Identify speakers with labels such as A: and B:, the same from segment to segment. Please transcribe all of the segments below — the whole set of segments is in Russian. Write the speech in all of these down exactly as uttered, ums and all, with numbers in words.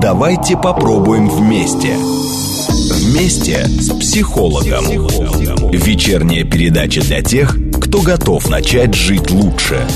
A: Давайте попробуем вместе. Вместе с психологом. Вечерняя передача для тех, кто готов начать жить лучше.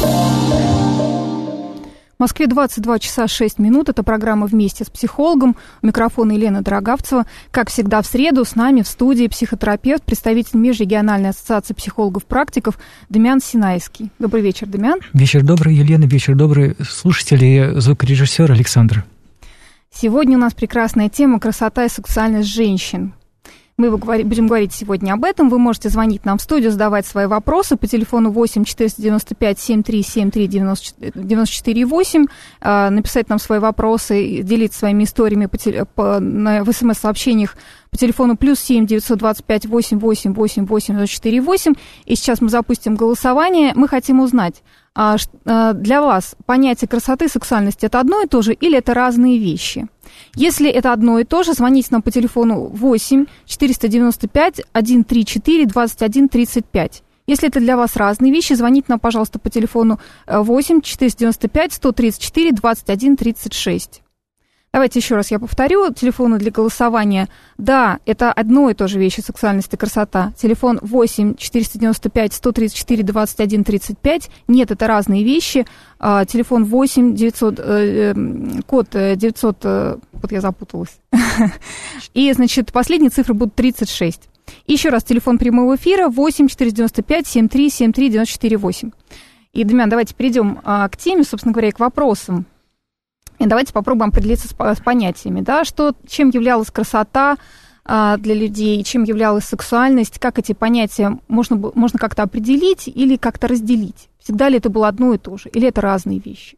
B: В Москве двадцать два часа шесть минут. Это программа «Вместе с психологом». У микрофона Елена Дорогавцева. Как всегда в среду с нами в студии психотерапевт, представитель Межрегиональной ассоциации психологов-практиков Дамиан Синайский. Добрый вечер, Дамиан.
C: Вечер добрый, Елена. Вечер добрый, слушатели. Звукорежиссер Александр.
B: Сегодня у нас прекрасная тема «Красота и сексуальность женщин». Мы будем говорить сегодня об этом. Вы можете звонить нам в студию, задавать свои вопросы по телефону восемь четыреста девяносто пять семь три семь три девяносто четыре восемь, написать нам свои вопросы, делиться своими историями по теле, по, на, в смс-сообщениях по телефону плюс семь девятьсот двадцать пять восемь восемь восемь восемь четыре восемь. И сейчас мы запустим голосование. Мы хотим узнать, для вас понятие красоты и сексуальности – это одно и то же или это разные вещи? Если это одно и то же, звоните нам по телефону восемь четыреста девяносто пять сто тридцать четыре двадцать один тридцать пять. Если это для вас разные вещи, звоните нам, пожалуйста, по телефону восемь четыреста девяносто пять сто тридцать четыре двадцать один тридцать шесть. Давайте еще раз я повторю. Телефоны для голосования. Да, это одно и то же вещи, сексуальность и красота. Телефон восемь четыреста девяносто пять сто тридцать четыре двадцать один тридцать пять. Нет, это разные вещи. А, телефон восемь девятьсот, э, э, код девятьсот, э, вот я запуталась. И, значит, последние цифры будут тридцать шесть. И еще раз, телефон прямого эфира восемь четыреста девяносто пять семь три семь три девяносто четыре восемь. И, Дамиан, давайте перейдем а, к теме, собственно говоря, и к вопросам. И давайте попробуем определиться с, с понятиями, да, что, чем являлась красота а, для людей, чем являлась сексуальность, как эти понятия можно, можно как-то определить или как-то разделить. Всегда ли это было одно и то же, или это разные вещи?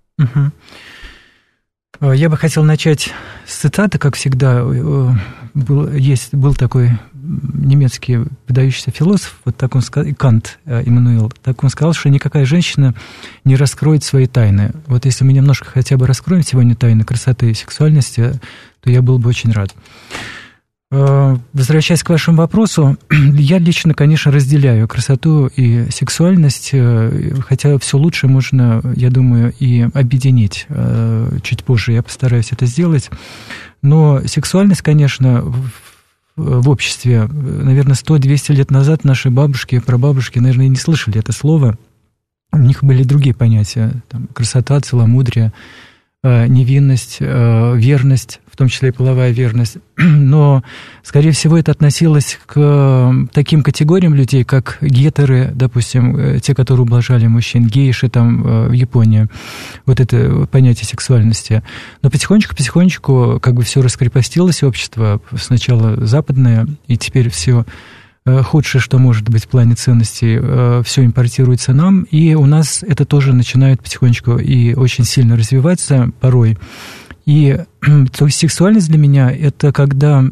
C: Угу. Я бы хотел начать с цитаты, как всегда. Был, есть, был такой немецкий выдающийся философ, вот так он сказал, Кант Иммануил, так он сказал, что никакая женщина не раскроет свои тайны. Вот если мы немножко хотя бы раскроем сегодня тайны красоты и сексуальности, то я был бы очень рад. Возвращаясь к вашему вопросу, я лично, конечно, разделяю красоту и сексуальность, хотя все лучше можно, я думаю, и объединить. Чуть позже я постараюсь это сделать. Но сексуальность, конечно, в обществе, наверное, сто-двести лет назад наши бабушки, прабабушки, наверное, и не слышали это слово. У них были другие понятия. Там, красота, целомудрие, невинность, верность, в том числе и половая верность. Но, скорее всего, это относилось к таким категориям людей, как гетеры, допустим, те, которые ублажали мужчин, гейши там в Японии, вот это понятие сексуальности. Но потихонечку-потихонечку как бы все раскрепостилось, общество сначала западное, и теперь все худшее, что может быть в плане ценностей, все импортируется нам, и у нас это тоже начинает потихонечку и очень сильно развиваться порой. И то есть сексуальность для меня – это когда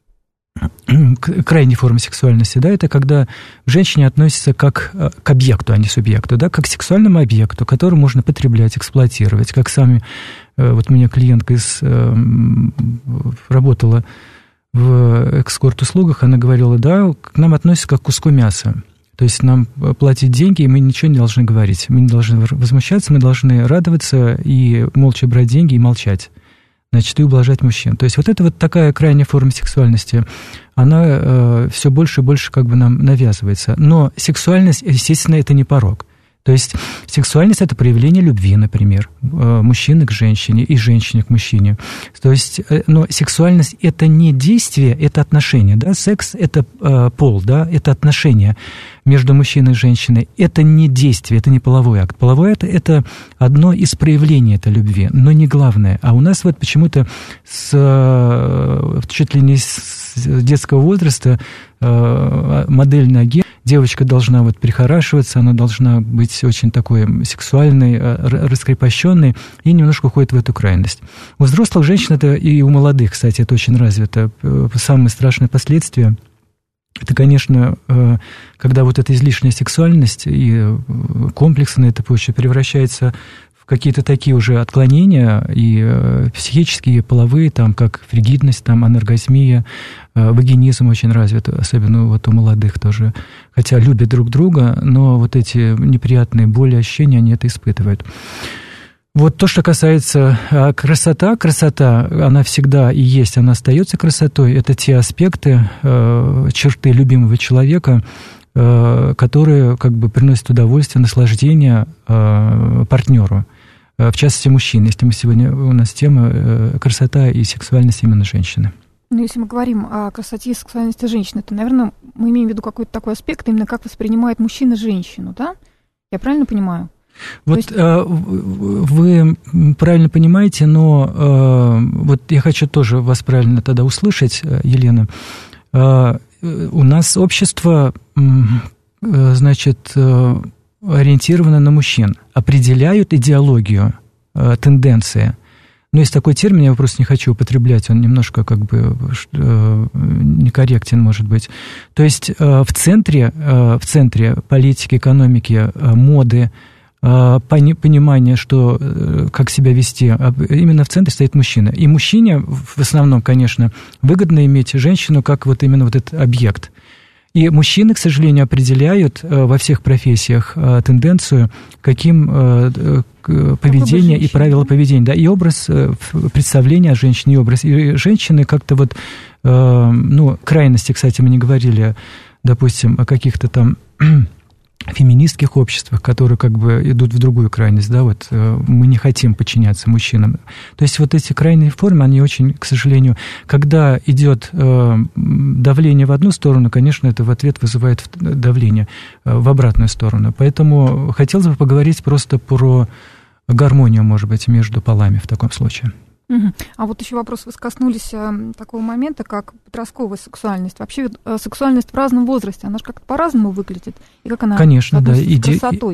C: крайняя форма сексуальности, да, это когда к женщине относится как к объекту, а не субъекту, да, как к сексуальному объекту, который можно потреблять, эксплуатировать, как сами, вот у меня клиентка из, работала в эскорт-услугах, она говорила, да, к нам относятся как к куску мяса. То есть нам платят деньги, и мы ничего не должны говорить. Мы не должны возмущаться, мы должны радоваться и молча брать деньги и молчать. Значит, и ублажать мужчин. То есть вот это вот такая крайняя форма сексуальности, она э, все больше и больше как бы нам навязывается. Но сексуальность, естественно, это не порок. То есть сексуальность – это проявление любви, например, мужчины к женщине и женщине к мужчине. То есть, но сексуальность – это не действие, это отношение, да, секс – это э, пол, да, это отношение между мужчиной и женщиной. Это не действие, это не половой акт. Половой акт – это одно из проявлений этой любви, но не главное. А у нас вот почему-то с, чуть ли не с детского возраста э, модель ноги, девочка должна вот прихорашиваться, она должна быть очень такой сексуальной, раскрепощенной, и немножко уходит в эту крайность. У взрослых женщин, это и у молодых, кстати, это очень развито. Самые страшные последствия – это, конечно, когда вот эта излишняя сексуальность и комплексы на этой почве превращается в какие-то такие уже отклонения, и психические, и половые, там, как фригидность, там, аноргазмия, вагинизм очень развит, особенно вот у молодых тоже. Хотя любят друг друга, но вот эти неприятные боли, ощущения, они это испытывают. Вот то, что касается а, красота, красота, она всегда и есть, она остается красотой. Это те аспекты, э, черты любимого человека, э, которые как бы приносят удовольствие, наслаждение э, партнеру, э, в частности мужчине. Если мы сегодня, у нас тема э, красота и сексуальность именно женщины.
B: Ну, если мы говорим о красоте и сексуальности женщины, то, наверное, мы имеем в виду какой-то такой аспект, именно как воспринимает мужчина женщину, да? Я правильно понимаю?
C: Вот есть... э, вы правильно понимаете, но э, вот я хочу тоже вас правильно тогда услышать, Елена. Э, у нас общество, э, значит, э, ориентировано на мужчин, определяют идеологию, э, тенденции. Но есть такой термин, я его просто не хочу употреблять, он немножко как бы э, некорректен, может быть. То есть э, в центре, э, в центре политики, экономики, э, моды, понимание, что, как себя вести, именно в центре стоит мужчина. И мужчине в основном, конечно, выгодно иметь женщину как вот именно вот этот объект. И мужчины, к сожалению, определяют во всех профессиях тенденцию, каким поведение и правила поведения, да, и образ представления о женщине, и образ. И женщины как-то вот, ну, крайности, кстати, мы не говорили, допустим, о каких-то там феминистских обществах, которые как бы идут в другую крайность, да, вот мы не хотим подчиняться мужчинам. То есть вот эти крайние формы, они очень, к сожалению, когда идет давление в одну сторону, конечно, это в ответ вызывает давление в обратную сторону. Поэтому хотелось бы поговорить просто про гармонию, может быть, между полами в таком случае.
B: Угу. А вот еще вопрос, вы коснулись а, такого момента, как подростковая сексуальность. Вообще а, сексуальность в разном возрасте, она же как-то по-разному выглядит. И как она
C: Конечно, да.
B: с красотой?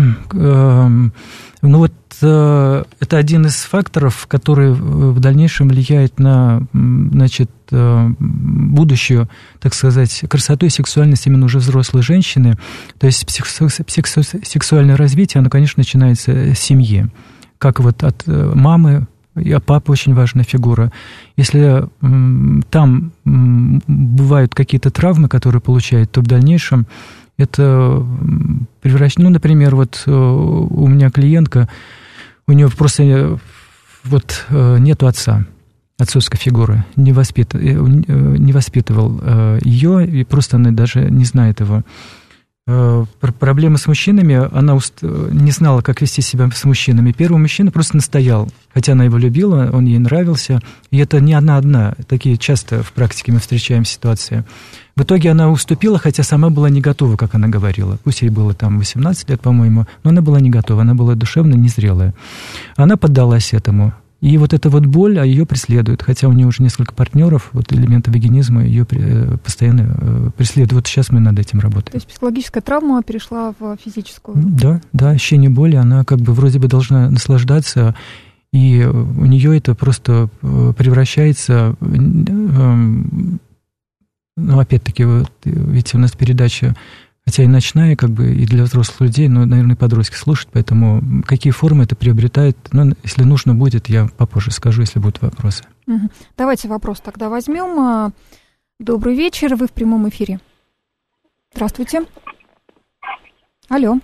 C: Ну вот это один из факторов, который в дальнейшем влияет на, значит, будущую, так сказать, красоту и сексуальность именно уже взрослой женщины. То есть сексуальное развитие, оно, конечно, начинается с семьи. Как вот от мамы, а папа очень важная фигура. Если м, там м, бывают какие-то травмы, которые получают, то в дальнейшем это превращается... Ну, например, вот у меня клиентка, у нее просто вот нет отца, отцовской фигуры, не, воспит... не воспитывал ее, и просто она даже не знает его. Проблема с мужчинами, она не знала, как вести себя с мужчинами. Первый мужчина просто настоял, хотя она его любила, он ей нравился. И это не она-одна. Такие часто в практике мы встречаем ситуации. В итоге она уступила, хотя сама была не готова, как она говорила. Пусть ей было там восемнадцать лет, по-моему, но она была не готова, она была душевно незрелая. Она поддалась этому. И вот эта вот боль, а ее преследует, хотя у нее уже несколько партнеров, вот элементы вагинизма ее постоянно преследуют. Вот сейчас мы над этим работаем. То
B: есть психологическая травма перешла в физическую?
C: Да, да, ощущение боли, она как бы вроде бы должна наслаждаться, и у нее это просто превращается, ну, опять-таки, вот, видите, у нас передача, хотя и ночная, как бы, и для взрослых людей, но, наверное, подростки слушают, поэтому какие формы это приобретает, ну, если нужно будет, я попозже скажу, если будут вопросы.
B: Угу. Давайте вопрос тогда возьмем. Добрый вечер, вы в прямом эфире. Здравствуйте. Алло.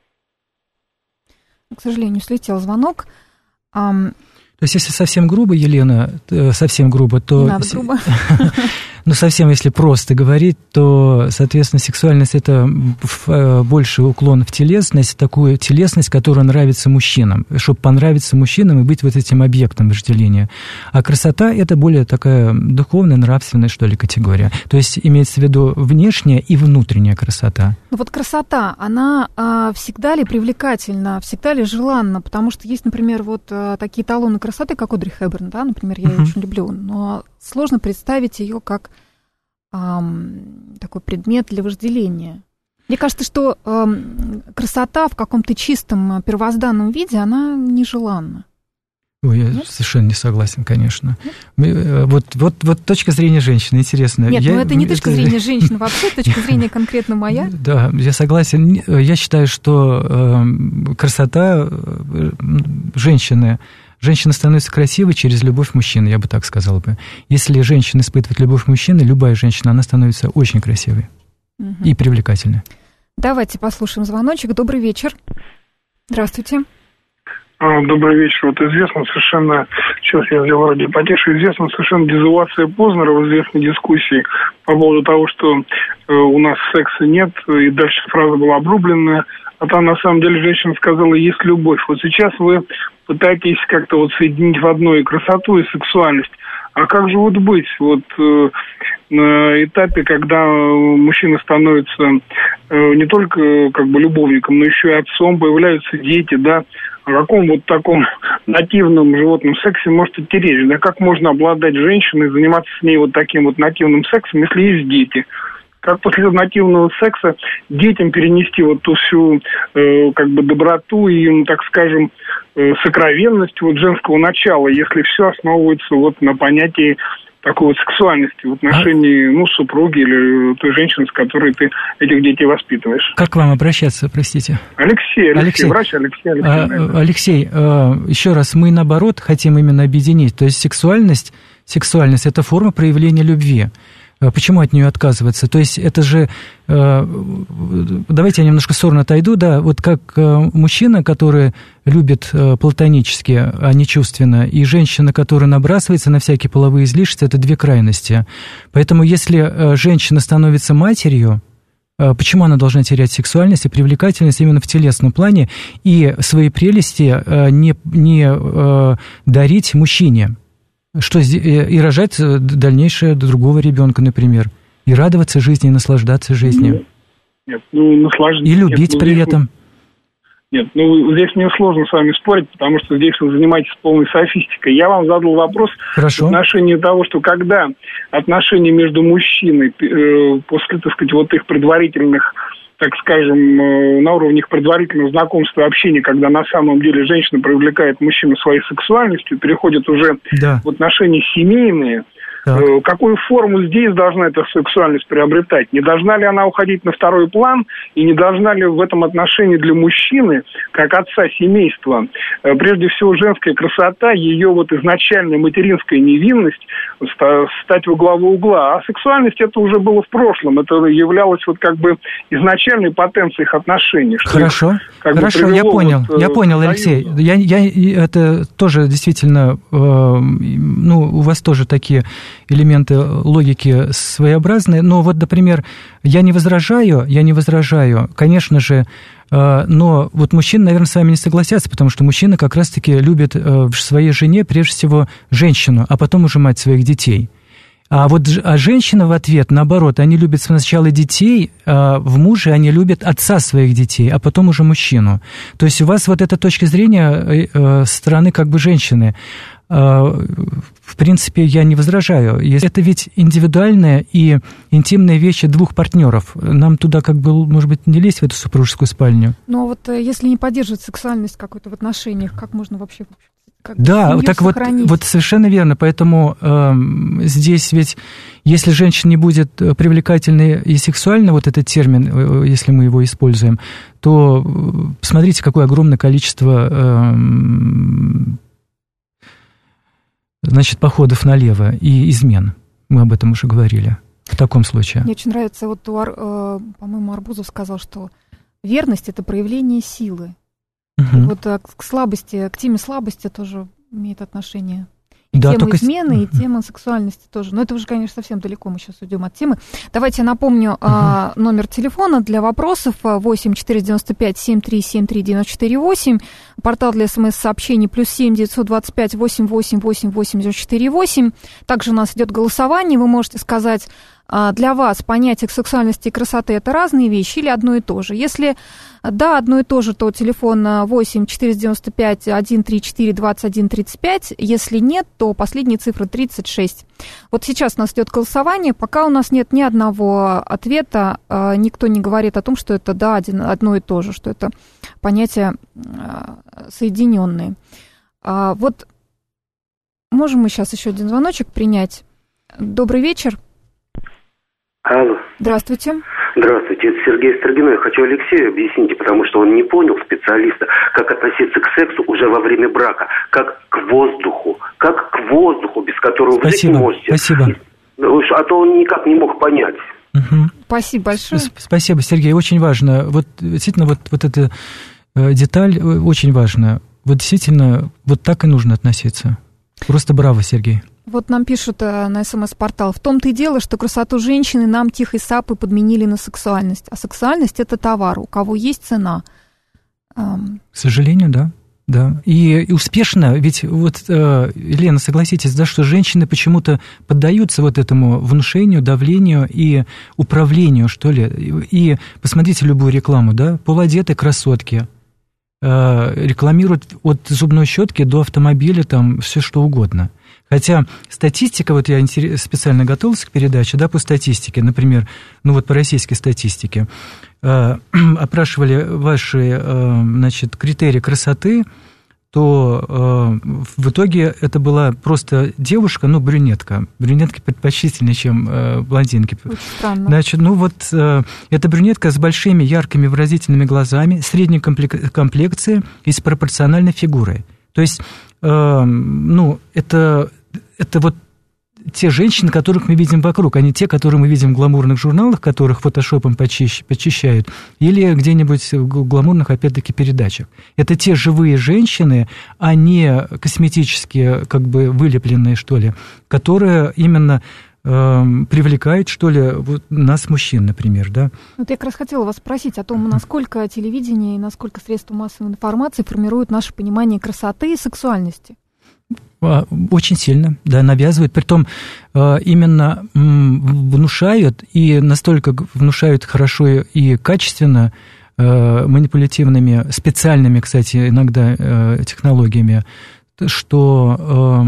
B: К сожалению, слетел звонок.
C: То есть, если совсем грубо, Елена, совсем грубо, то...
B: Не надо грубо.
C: Ну, совсем если просто говорить, то, соответственно, сексуальность – это больше уклон в телесность, такую телесность, которая нравится мужчинам, чтобы понравиться мужчинам и быть вот этим объектом вожделения. А красота – это более такая духовная, нравственная, что ли, категория. То есть, имеется в виду внешняя и внутренняя красота.
B: Ну, вот красота, она а, всегда ли привлекательна, всегда ли желанна? Потому что есть, например, вот а, такие эталоны красоты, как Одри Хепберн, да, например, я uh-huh. ее очень люблю, но сложно представить ее как эм, такой предмет для вожделения. Мне кажется, что эм, красота в каком-то чистом первозданном виде, она нежеланна.
C: Ой, я Нет? совершенно не согласен, конечно. Нет? Вот, вот, вот точка зрения женщины, интересно.
B: Нет,
C: я,
B: ну это не это... точка зрения женщины вообще, точка зрения конкретно моя.
C: Да, я согласен. Я считаю, что э, красота э, женщины... Женщина становится красивой через любовь мужчины, я бы так сказал бы. Если женщина испытывает любовь мужчины, любая женщина, она становится очень красивой угу. и привлекательной.
B: Давайте послушаем звоночек. Добрый вечер. Здравствуйте.
D: Добрый вечер. Вот известно совершенно, сейчас я взял ради потише, известна совершенно дезавуация Познера в известной дискуссии по поводу того, что э, у нас секса нет, и дальше фраза была обрубленная, а там на самом деле женщина сказала, есть любовь. Вот сейчас вы пытаетесь как-то вот соединить в одно и красоту, и сексуальность. А как же вот быть вот э, на этапе, когда мужчина становится э, не только как бы любовником, но еще и отцом, появляются дети, да, о каком вот таком нативном животном сексе может идти речь? Да как можно обладать женщиной, заниматься с ней вот таким вот нативным сексом, если есть дети? Как после нативного секса детям перенести вот ту всю э, как бы доброту и, ну, так скажем, э, сокровенность вот женского начала, если все основывается вот на понятии такой вот сексуальности в отношении, а? ну, супруги или той женщины, с которой ты этих детей воспитываешь.
C: Как к вам обращаться, простите?
D: Алексей, Алексей, Алексей. врач Алексей. Алексей,
C: а, Алексей, еще раз, мы наоборот хотим именно объединить, то есть сексуальность, сексуальность – это форма проявления любви. Почему от нее отказываться? То есть это же, давайте я немножко в сторону отойду, да, вот как мужчина, который любит платонически, а не чувственно, и женщина, которая набрасывается на всякие половые излишества, это две крайности. Поэтому если женщина становится матерью, почему она должна терять сексуальность и привлекательность именно в телесном плане и свои прелести не, не дарить мужчине? Что и рожать дальнейшее другого ребенка, например, и радоваться жизни, и наслаждаться жизнью.
D: Нет, ну, наслаждаться.
C: И любить
D: нет,
C: при
D: здесь,
C: этом.
D: Нет, ну здесь мне сложно с вами спорить, потому что здесь вы занимаетесь полной софистикой. Я вам задал вопрос
C: Хорошо.
D: в отношении того, что когда отношения между мужчиной э, после, так сказать, вот их предварительных, так скажем, на уровне их предварительного знакомства и общения, когда на самом деле женщина привлекает мужчину своей сексуальностью, переходит уже да. в отношения семейные, так. какую форму здесь должна эта сексуальность приобретать? Не должна ли она уходить на второй план? И не должна ли в этом отношении для мужчины, как отца семейства, прежде всего женская красота, ее вот изначальная материнская невинность стать во главу угла? А сексуальность это уже было в прошлом. Это являлось вот как бы изначальной потенцией их отношений.
C: Хорошо, их, хорошо, я понял, вот, я понял, Алексей. Я, я, это тоже действительно, э, ну, у вас тоже такие элементы логики своеобразные, но вот, например, я не возражаю, я не возражаю, конечно же, но вот мужчины, наверное, с вами не согласятся, потому что мужчина как раз-таки любит в своей жене прежде всего женщину, а потом уже мать своих детей. А вот а женщина в ответ, наоборот, они любят сначала детей, а в муже они любят отца своих детей, а потом уже мужчину. То есть у вас вот эта точка зрения со стороны как бы женщины. В принципе, я не возражаю. Это ведь индивидуальная и интимная вещи двух партнеров. Нам туда, как бы, может быть, не лезть в эту супружескую спальню.
B: Но вот если не поддерживать сексуальность какой-то в отношениях, как можно вообще... Как
C: да, так вот, вот совершенно верно. Поэтому э, здесь ведь, если женщина не будет привлекательной и сексуальной, вот этот термин, если мы его используем, то посмотрите, какое огромное количество... Э, значит, походов налево и измен. Мы об этом уже говорили. В таком случае.
B: Мне очень нравится, вот, по-моему, Арбузов сказал, что верность – это проявление силы. Угу. Вот к слабости, к теме слабости тоже имеет отношение. И да, тема только... измены, и тема сексуальности тоже. Но это уже, конечно, совсем далеко, мы сейчас уйдем от темы. Давайте я напомню uh-huh. а, номер телефона для вопросов восемь четыреста девяносто пять семь три семь три девяносто четыре восемь. Портал для смс-сообщений плюс семь девятьсот двадцать пять восемь восемь восемь восемь девяносто четыре восемь. Также у нас идет голосование. Вы можете сказать, а, для вас понятие сексуальности и красоты – это разные вещи или одно и то же? Если да, одно и то же, то телефон восемь четыреста девяносто пять сто тридцать четыре двадцать один тридцать пять. Если нет, то последние цифры тридцать шесть. Вот сейчас у нас идет голосование. Пока у нас нет ни одного ответа, никто не говорит о том, что это да, один, одно и то же, что это понятия соединенные. Вот можем мы сейчас еще один звоночек принять. Добрый вечер.
E: Алло.
B: Здравствуйте.
E: Здравствуйте, это Сергей Строгиной. Хочу Алексею объяснить, потому что он не понял, специалиста, как относиться к сексу уже во время брака, как к воздуху, как к воздуху, без которого вы жить не можете.
C: Спасибо.
E: А то он никак не мог понять.
B: Угу. Спасибо большое.
C: Спасибо, Сергей, очень важно. Вот действительно, вот, вот эта деталь очень важна. Вот действительно, вот так и нужно относиться. Просто браво, Сергей.
B: Вот нам пишут э, на СМС-портал. В том-то и дело, что красоту женщины нам тихой сапой подменили на сексуальность. А сексуальность – это товар, у кого есть цена. Эм...
C: К сожалению, да. Да, и, и успешно, ведь вот, э, Елена, согласитесь, да, что женщины почему-то поддаются вот этому внушению, давлению и управлению, что ли. И, и посмотрите любую рекламу, да, полуодетые красотки э, рекламируют от зубной щетки до автомобиля, там, все что угодно. Хотя статистика, вот я специально готовился к передаче, да, по статистике, например, ну вот по российской статистике, э, опрашивали ваши, э, значит, критерии красоты, то э, в итоге это была просто девушка, ну, брюнетка. Брюнетки предпочтительнее, чем э, блондинки.
B: Очень странно.
C: Значит, ну вот э, эта брюнетка с большими, яркими, выразительными глазами, средней комплекции и с пропорциональной фигурой. То есть, э, ну, это... Это вот те женщины, которых мы видим вокруг, а не те, которые мы видим в гламурных журналах, которых фотошопом почищ, почищают, или где-нибудь в гламурных, опять-таки, передачах. Это те живые женщины, а не косметические, как бы вылепленные, что ли, которые именно э, привлекают, что ли, вот нас, мужчин, например, да.
B: Вот я как раз хотела вас спросить о том, насколько телевидение и насколько средства массовой информации формируют наше понимание красоты и сексуальности.
C: Очень сильно, да, навязывают, притом именно внушают, и настолько внушают хорошо и качественно, манипулятивными, специальными, кстати, иногда технологиями, что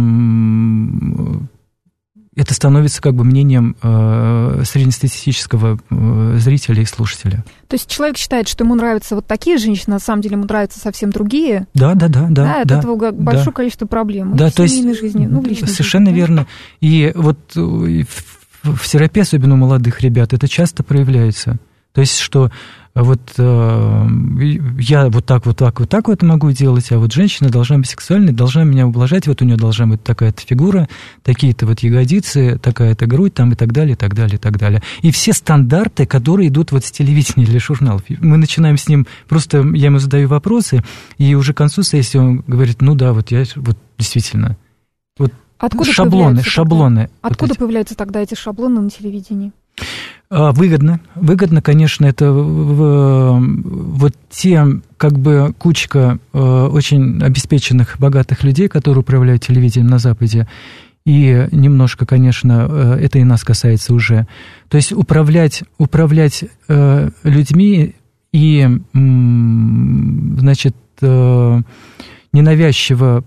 C: это становится как бы мнением э, среднестатистического э, зрителя и слушателя.
B: То есть человек считает, что ему нравятся вот такие женщины, на самом деле ему нравятся совсем другие.
C: Да, да, да, да.
B: Да, от
C: да,
B: этого
C: да,
B: большое количество проблем.
C: Да,
B: в
C: то есть,
B: семейной жизни, ну, в личной
C: совершенно
B: жизни,
C: верно. Да? И вот в, в терапии, особенно у молодых ребят, это часто проявляется. То есть, что вот э, я вот так, вот так, вот так вот могу делать, а вот женщина должна быть сексуальной, должна меня ублажать, вот у нее должна быть такая-то фигура, такие-то вот ягодицы, такая-то грудь, там и так далее, и так далее, и так далее. И все стандарты, которые идут вот с телевидения или журналов. Мы начинаем с ним, просто я ему задаю вопросы, и уже к концу сессии он говорит, ну да, вот я вот действительно... Вот
B: откуда
C: шаблоны, шаблоны.
B: Тогда? Откуда
C: вот
B: появляются тогда эти шаблоны на телевидении?
C: Выгодно. Выгодно, конечно, это вот те, как бы, кучка очень обеспеченных, богатых людей, которые управляют телевидением на Западе, и немножко, конечно, это и нас касается уже. То есть управлять, управлять людьми и, значит, ненавязчиво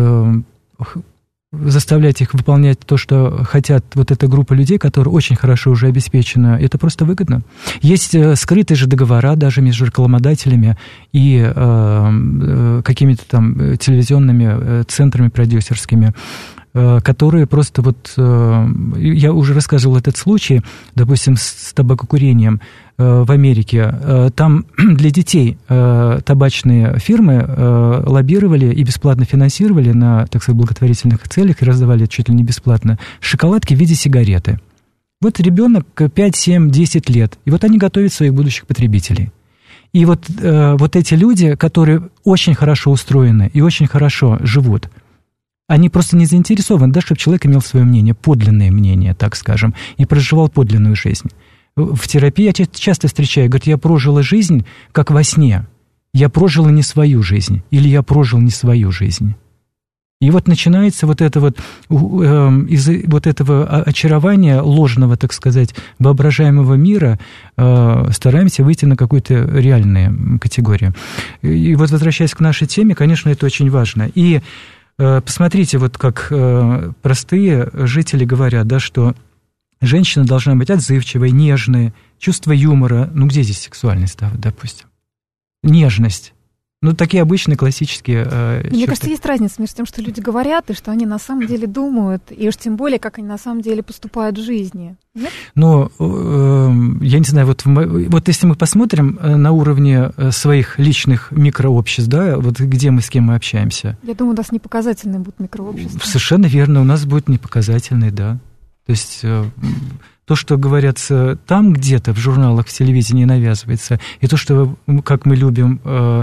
C: заставлять их выполнять то, что хотят вот эта группа людей, которая очень хорошо уже обеспечена, это просто выгодно. Есть скрытые же договора даже между рекламодателями и э, какими-то там телевизионными центрами продюсерскими, э, которые просто вот... Э, я уже рассказывал этот случай, допустим, с табакокурением в Америке. Там для детей табачные фирмы лоббировали и бесплатно финансировали на, так сказать, благотворительных целях и раздавали чуть ли не бесплатно шоколадки в виде сигареты. Вот ребенок пять, семь, десять лет, и вот они готовят своих будущих потребителей. И вот, вот эти люди, которые очень хорошо устроены и очень хорошо живут, они просто не заинтересованы, да, чтобы человек имел свое мнение, подлинное мнение, так скажем, и проживал подлинную жизнь. В терапии я часто встречаю, говорят, я прожила жизнь, как во сне. Я прожила не свою жизнь, или я прожил не свою жизнь. И вот начинается вот это вот, э, из вот этого очарования ложного, так сказать, воображаемого мира, э, стараемся выйти на какую-то реальную категорию. И вот возвращаясь к нашей теме, конечно, это очень важно. И э, посмотрите, вот как э, простые жители говорят, да, что женщина должна быть отзывчивой, нежной, чувство юмора. Ну, где здесь сексуальность, да, допустим? Нежность. Ну, такие обычные классические э,
B: Мне черты. Кажется, есть разница между тем, что люди говорят, и что они на самом деле думают, и уж тем более, как они на самом деле поступают в жизни. Нет?
C: Ну, э, я не знаю, вот, вот если мы посмотрим на уровне своих личных микрообществ, да, вот где мы с кем мы общаемся.
B: Я думаю, у нас непоказательные будут микрообщества.
C: Совершенно верно, у нас будут непоказательные, да. То есть то, что говорится там где-то в журналах, в телевидении навязывается, и то, что, как мы любим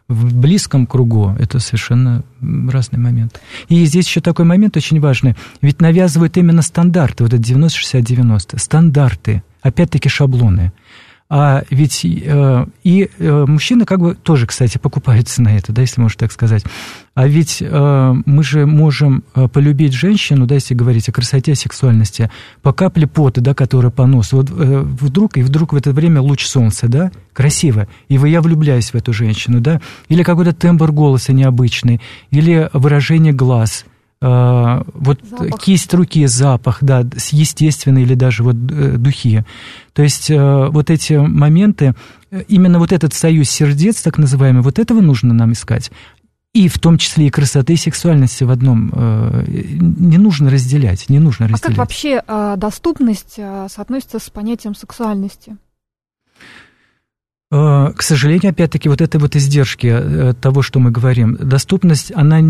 C: в близком кругу это совершенно разный момент. И здесь еще такой момент очень важный. Ведь навязывают именно стандарты, вот это девяносто шестьдесят девяносто, стандарты, опять-таки шаблоны. А ведь э, и э, мужчины как бы тоже, кстати, покупаются на это, да, если можно так сказать. А ведь э, мы же можем полюбить женщину, да, если говорить о красоте, о сексуальности, по капле пота, да, которая по носу. Вот э, вдруг, и вдруг в это время луч солнца, да, красиво, и я влюбляюсь в эту женщину, да, или какой-то тембр голоса необычный, или выражение глаз, э, вот запах. Кисть руки, запах, да, естественный, или даже вот э, духи. То есть э, вот эти моменты, именно вот этот союз сердец, так называемый, вот этого нужно нам искать. И в том числе и красоты, и сексуальности в одном э, не нужно разделять, не нужно разделять.
B: А как вообще э, доступность э, соотносится с понятием сексуальности?
C: К сожалению, опять-таки, вот это вот издержки того, что мы говорим, доступность, она,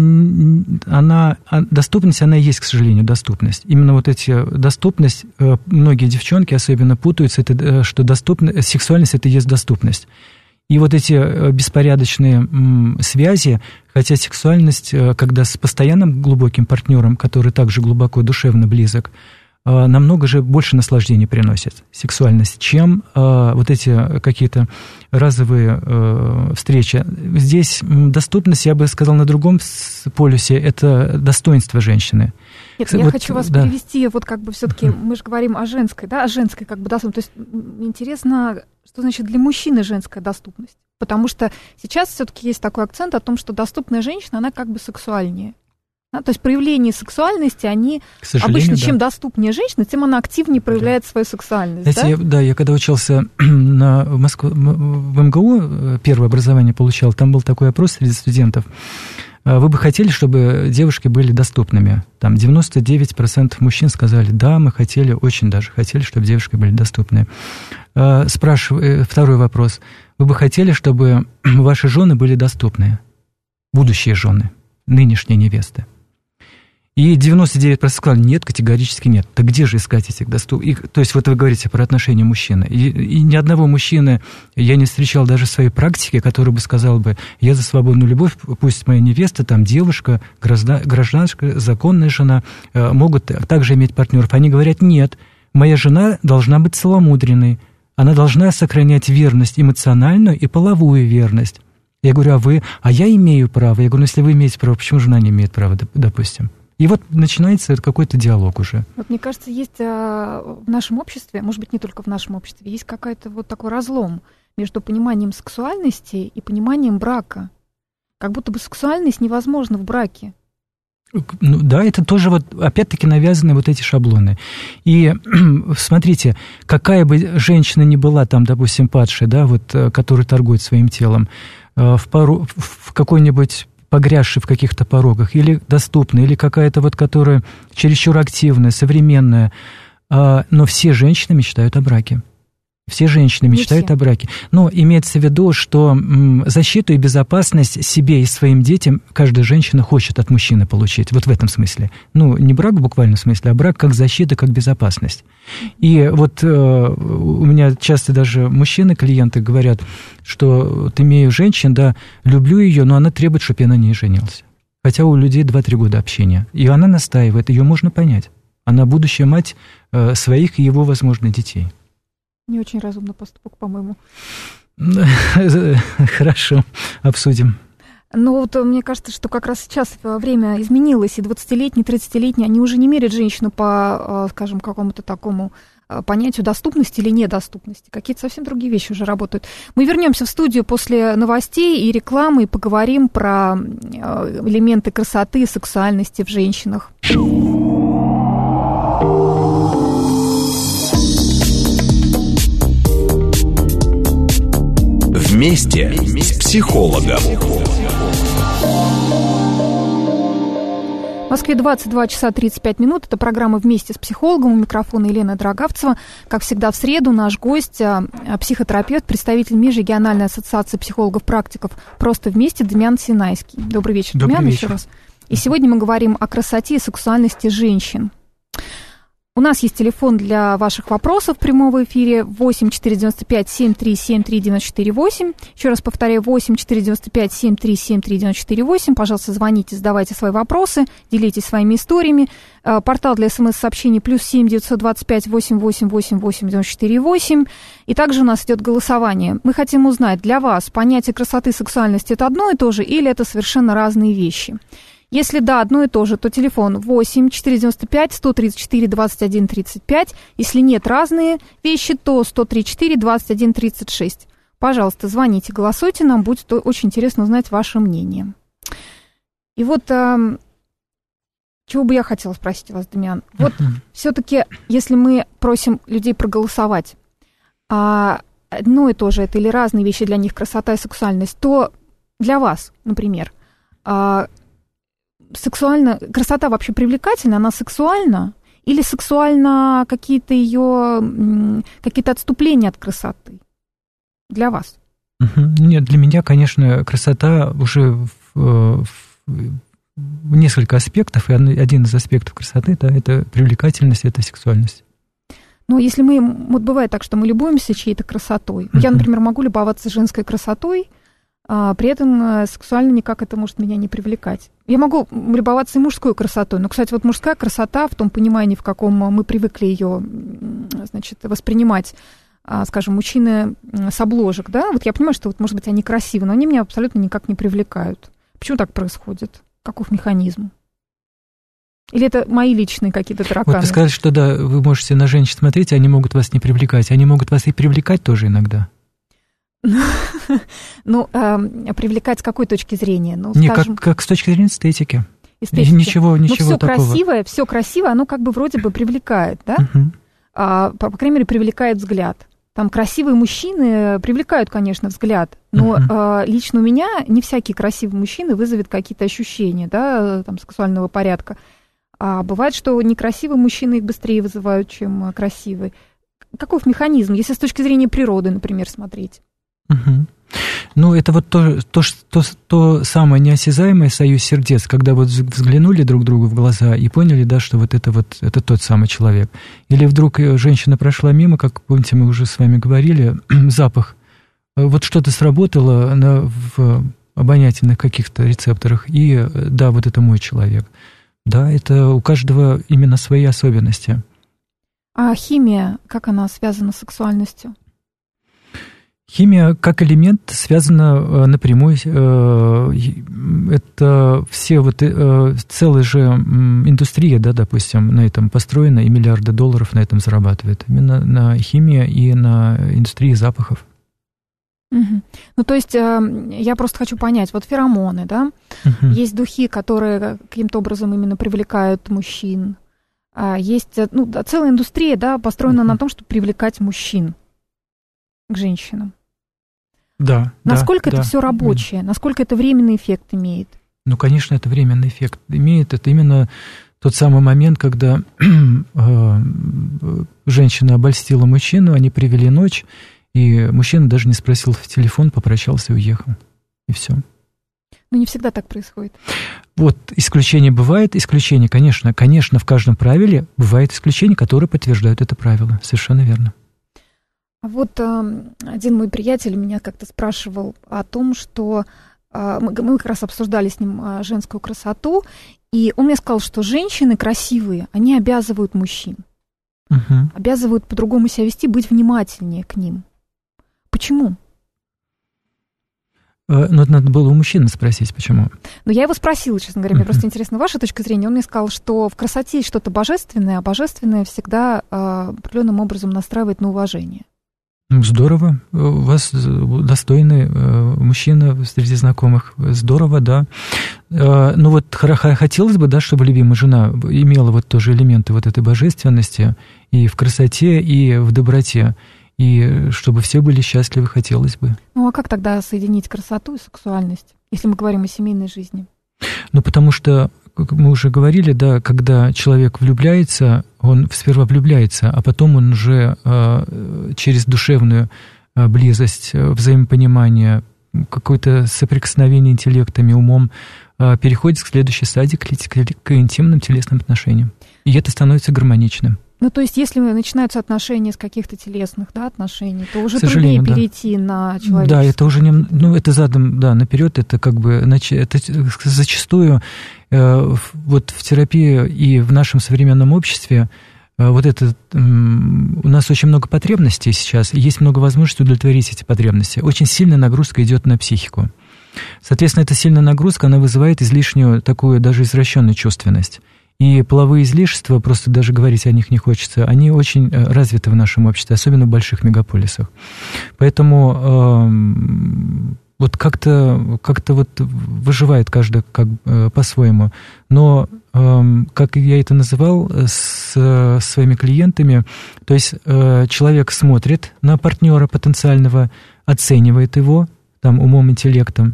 C: она, доступность, она и есть, к сожалению, доступность. Именно вот эти доступность, многие девчонки особенно путаются, это, что доступность, сексуальность – это и есть доступность. И вот эти беспорядочные связи, хотя сексуальность, когда с постоянным глубоким партнером, который также глубоко душевно близок, намного же больше наслаждений приносит сексуальность, чем э, вот эти какие-то разовые э, встречи. Здесь доступность, я бы сказал, на другом полюсе, это достоинство женщины.
B: Нет, вот, я хочу вас да. перевести, вот как бы все-таки uh-huh. мы же говорим о женской, да, о женской как бы доступности. То есть интересно, что значит для мужчины женская доступность? Потому что сейчас все-таки есть такой акцент о том, что доступная женщина, она как бы сексуальнее. Да, то есть проявления сексуальности, они обычно, да. чем доступнее женщина, тем она активнее проявляет да. свою сексуальность.
C: Знаете,
B: да?
C: Я, да, я когда учился на, в, Москве, в МГУ, первое образование получал, там был такой опрос среди студентов. Вы бы хотели, чтобы девушки были доступными? Там девяносто девять процентов мужчин сказали, да, мы хотели, очень даже хотели, чтобы девушки были доступны. Спрашиваю, второй вопрос. Вы бы хотели, чтобы ваши жены были доступны? Будущие жены, нынешние невесты. И девяносто девять процентов сказали, нет, категорически нет. Так где же искать этих доступных? То есть вот вы говорите про отношения мужчины. И, и ни одного мужчины я не встречал даже в своей практике, который бы сказал бы, я за свободную любовь, пусть моя невеста, там девушка, гражданка, законная жена, могут также иметь партнеров. Они говорят, нет, моя жена должна быть целомудренной, она должна сохранять верность эмоциональную и половую верность. Я говорю, а вы? А я имею право. Я говорю, ну если вы имеете право, почему жена не имеет права, допустим? И вот начинается какой-то диалог уже.
B: Вот мне кажется, есть в нашем обществе, может быть, не только в нашем обществе, есть какой-то вот такой разлом между пониманием сексуальности и пониманием брака. Как будто бы сексуальность невозможна в браке.
C: Ну, да, это тоже вот, опять-таки, навязаны вот эти шаблоны. И смотрите, какая бы женщина ни была там, допустим, падшая, да, вот, которая торгует своим телом, в, пару, в какой-нибудь погрязший в каких-то порогах, или доступная, или какая-то вот, которая чересчур активная, современная, но все женщины мечтают о браке. Все женщины мечтают все. о браке. Но имеется в виду, что защиту и безопасность себе и своим детям каждая женщина хочет от мужчины получить. Вот в этом смысле. Ну, не брак в буквальном смысле, а брак как защита, как безопасность. И вот э, у меня часто даже мужчины, клиенты говорят, что вот имею женщин, да, люблю ее, но она требует, чтобы я на ней женился. Хотя у людей два-три года общения. И она настаивает, ее можно понять. Она будущая мать э, своих и его, возможно, детей.
B: Не очень разумный поступок, по-моему.
C: Хорошо, обсудим.
B: Ну вот мне кажется, что как раз сейчас время изменилось, и двадцатилетние, тридцатилетние, они уже не меряют женщину по, скажем, какому-то такому понятию доступности или недоступности. Какие-то совсем другие вещи уже работают. Мы вернемся в студию после новостей и рекламы и поговорим про элементы красоты и сексуальности в женщинах.
A: Вместе с психологом.
B: В Москве двадцать два часа тридцать пять минут. Это программа «Вместе с психологом». У микрофона Елена Драгавцева. Как всегда, в среду наш гость, психотерапевт, представитель Межрегиональной ассоциации психологов-практиков «Просто вместе» Демьян Синайский. Добрый вечер,
C: Добрый
B: Демьян,
C: вечер.
B: еще раз. И сегодня мы говорим о красоте и сексуальности женщин. У нас есть телефон для ваших вопросов в прямом эфире восемь четыреста девяносто пять семь три семь три девять четыре восемь. Еще раз повторяю, восемь четыреста девяносто пять семь три семь три девять четыре восемь. Пожалуйста, звоните, задавайте свои вопросы, делитесь своими историями. Портал для смс-сообщений плюс семь девятьсот двадцать пять восемь восемь восемь восемь девять четыре восемь. И также у нас идет голосование. Мы хотим узнать, для вас понятие красоты и сексуальности – это одно и то же или это совершенно разные вещи? Если да, одно и то же, то телефон восемь четыреста девяносто пять сто тридцать четыре двадцать один тридцать пять. Если нет, разные вещи, то сто тридцать четыре двадцать один тридцать шесть. Пожалуйста, звоните, голосуйте, нам будет очень интересно узнать ваше мнение. И вот, э, чего бы я хотела спросить вас, Дамиан. Вот uh-huh. все-таки, если мы просим людей проголосовать, а одно и то же это или разные вещи для них, красота и сексуальность, то для вас, например, а, сексуально, красота вообще привлекательна, она сексуальна? Или сексуально какие-то ее, какие-то отступления от красоты? Для вас?
C: Нет, для меня, конечно, красота уже в, в, в несколько аспектов, и один из аспектов красоты, да, это привлекательность, это сексуальность.
B: Ну, если мы, вот бывает так, что мы любуемся чьей-то красотой. Uh-huh. Я, например, могу любоваться женской красотой, а при этом сексуально никак это может меня не привлекать. Я могу любоваться и мужской красотой, но, кстати, вот мужская красота в том понимании, в каком мы привыкли ее, значит, воспринимать, скажем, мужчины с обложек, да, вот я понимаю, что, вот, может быть, они красивы, но они меня абсолютно никак не привлекают. Почему так происходит? Каков механизм? Или это мои личные какие-то тараканы?
C: Вот вы сказали, что да, вы можете на женщин смотреть, и они могут вас не привлекать. Они могут вас и привлекать тоже иногда.
B: Ну, привлекать с какой точки зрения?
C: Не, как с точки зрения эстетики.
B: Эстетики.
C: Ничего, ничего
B: такого.
C: Ну, все
B: красивое, все красивое, оно как бы вроде бы привлекает, да? Uh-huh. А, по, по крайней мере, привлекает взгляд. Там красивые мужчины привлекают, конечно, взгляд, но uh-huh. а, лично у меня не всякий красивый мужчина вызовет какие-то ощущения, да, там, сексуального порядка. А бывает, что некрасивые мужчины их быстрее вызывают, чем красивые. Каков механизм, если с точки зрения природы, например, смотреть?
C: Uh-huh. Ну, это вот то, то, то, то самое неосязаемое союз сердец, когда вот взглянули друг другу в глаза и поняли, да, что вот это вот это тот самый человек. Или вдруг женщина прошла мимо, как, помните, мы уже с вами говорили, запах. Вот что-то сработало на, в обонятельных каких-то рецепторах, и да, вот это мой человек. Да, это у каждого именно свои особенности.
B: А химия, как она связана с сексуальностью?
C: Химия как элемент связана напрямую, это все вот целая же индустрия, да, допустим, на этом построена, и миллиарды долларов на этом зарабатывает. Именно на химии и на индустрии запахов.
B: Угу. Ну, то есть я просто хочу понять, вот феромоны, да, угу. Есть духи, которые каким-то образом именно привлекают мужчин, есть, ну, целая индустрия, да, построена угу. на том, чтобы привлекать мужчин к женщинам.
C: Да.
B: Насколько
C: да,
B: это
C: да.
B: все рабочее, насколько это временный эффект имеет?
C: Ну, конечно, это временный эффект имеет. Это именно тот самый момент, когда э, женщина обольстила мужчину, они провели ночь, и мужчина даже не спросил в телефон, попрощался и уехал. И все.
B: Но не всегда так происходит.
C: Вот исключение бывает, исключение, конечно, конечно, в каждом правиле бывает исключение, которое подтверждает это правило. Совершенно верно.
B: Вот э, один мой приятель меня как-то спрашивал о том, что э, мы, мы как раз обсуждали с ним э, женскую красоту, и он мне сказал, что женщины красивые, они обязывают мужчин, uh-huh. обязывают по-другому себя вести, быть внимательнее к ним. Почему?
C: Uh, ну, это надо было у мужчины спросить, почему.
B: Ну, я его спросила, честно говоря, uh-huh. мне просто интересна ваша точка зрения. Он мне сказал, что в красоте есть что-то божественное, а божественное всегда э, определенным образом настраивает на уважение.
C: Здорово, у вас достойный мужчина среди знакомых, здорово, да. Ну вот хотелось бы, да, чтобы любимая жена имела вот тоже элементы вот этой божественности и в красоте, и в доброте, и чтобы все были счастливы, хотелось бы.
B: Ну а как тогда соединить красоту и сексуальность, если мы говорим о семейной жизни?
C: Ну потому что, как мы уже говорили, да, когда человек влюбляется, он сперва влюбляется, а потом он уже э, через душевную э, близость, взаимопонимание, какое-то соприкосновение интеллектами, умом, э, переходит к следующей стадии, к, к, к интимным телесным отношениям. И это становится гармоничным.
B: Ну, то есть, если начинаются отношения с каких-то телесных, да, отношений, то уже труднее
C: да.
B: перейти на человеческое.
C: Да, это уже не, ну, это задом, да, наперед, это как бы, это зачастую э, вот в терапии и в нашем современном обществе э, вот это, э, у нас очень много потребностей сейчас, и есть много возможностей удовлетворить эти потребности. Очень сильная нагрузка идет на психику. Соответственно, эта сильная нагрузка, она вызывает излишнюю такую даже извращенную чувственность. И половые излишества, просто даже говорить о них не хочется, они очень развиты в нашем обществе, особенно в больших мегаполисах. Поэтому э, вот как-то, как-то вот выживает каждый как, э, по-своему. Но, э, как я это называл с, с своими клиентами, то есть э, человек смотрит на партнера потенциального, оценивает его там, умом, интеллектом,